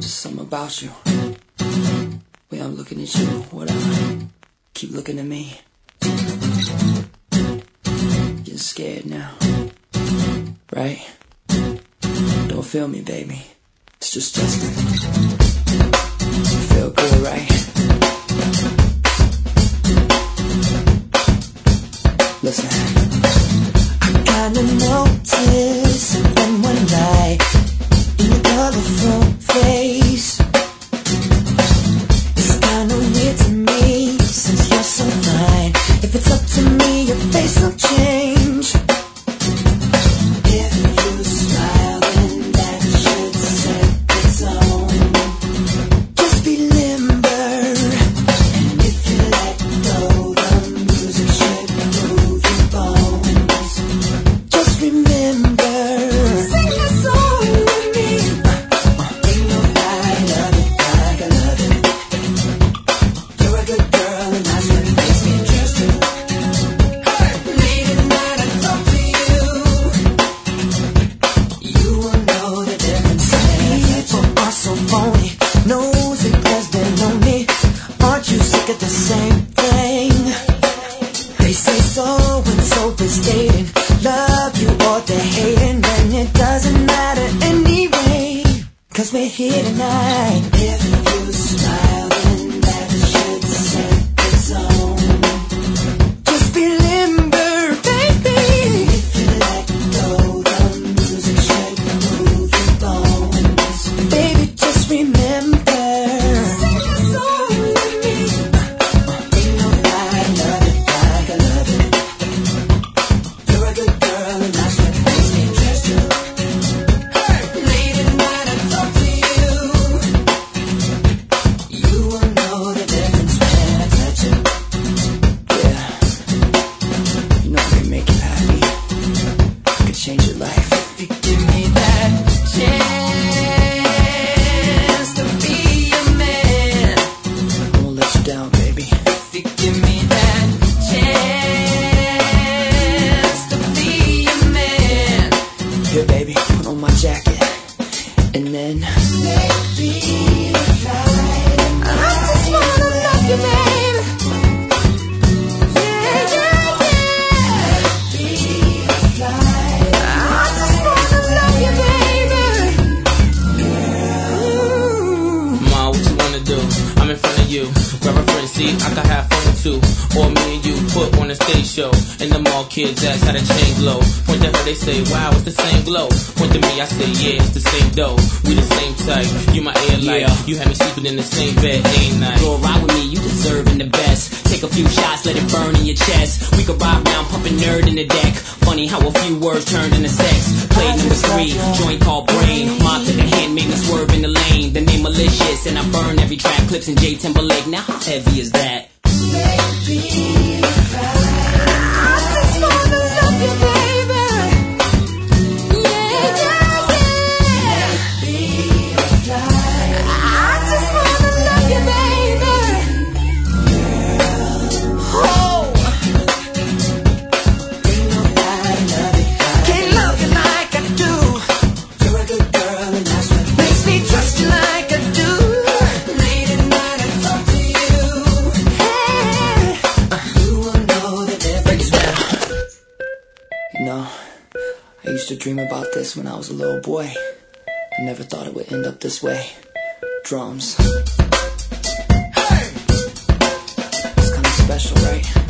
Just something about you. Way I'm looking at you, whatever. Keep looking at me. Getting scared now. Right? Don't feel me, baby. It's just Justin. Feel good, right? Listen. I kinda noticed something one night in your colorful face. It's kinda weird to me since you're so fine. If it's up to me, your face will change. If you smile, then that should set the tone. Just be limber, and if you let go, the music should move your bones. Just remember, sing a song with me. Ain't nobody love it like I love it. You're a good girl, and that's what makes me trust you. Late at night I talk to you. You will know the difference. People are so phony, nosy 'cause they're lonely. Aren't you sick of the same thing? They say so and so is dating, love you or they're hating, and it doesn't matter anyway, 'cause we're here tonight. If you smile, then that should set the tone. Just be limber, baby. If you let go, the music should move your bones. Baby, just remember, sing a song with me. Ain't nobody love it like I love it. You're a good girl, and that's what makes me trust you. Late at night I talk to you. You will know the difference when I touch you. Yeah, you know I can make you happy. I can change your life. If you give me that chance to be a man, I won't let you down, baby. If you give me that chance to be a man, here, baby, put on my jacket, and then maybe I just wanna love you, baby. Yeah, yeah, yeah. I just wanna love you, baby. Ma, what you wanna do? I'm in front of you. Grab a friend, see, I can have fun too. Or me and you put on a stage show. And the mall kids ask how the change low. Point to her, they say, wow, it's the same glow. Point to me, I say, yeah, it's the same dough. We the same type, you my air light. You had me sleeping in the same bed, ain't night. Go ride with me, you deserving the best. Take a few shots, let it burn in your chest. We could ride round, pumping nerd in the deck. Funny how a few words turned into sex. Play number 3, joint called Brain. Mob took a hand, made me swerve in the lane. The name malicious, and I burn every track. Clips in J Timberlake, now how heavy is that? Maybe I just wanna love you, baby. Yeah, yeah, yeah. I just wanna love you, baby. Oh, ain't nobody love you. Can't love you like I do. You're a good girl, and that's what makes me trust you like I do. Late at night I talk to you. Hey, you will know the difference. You know, I used to dream about this when I was a little boy. I never thought it would end up this way. Drums. Hey! It's kinda special, right?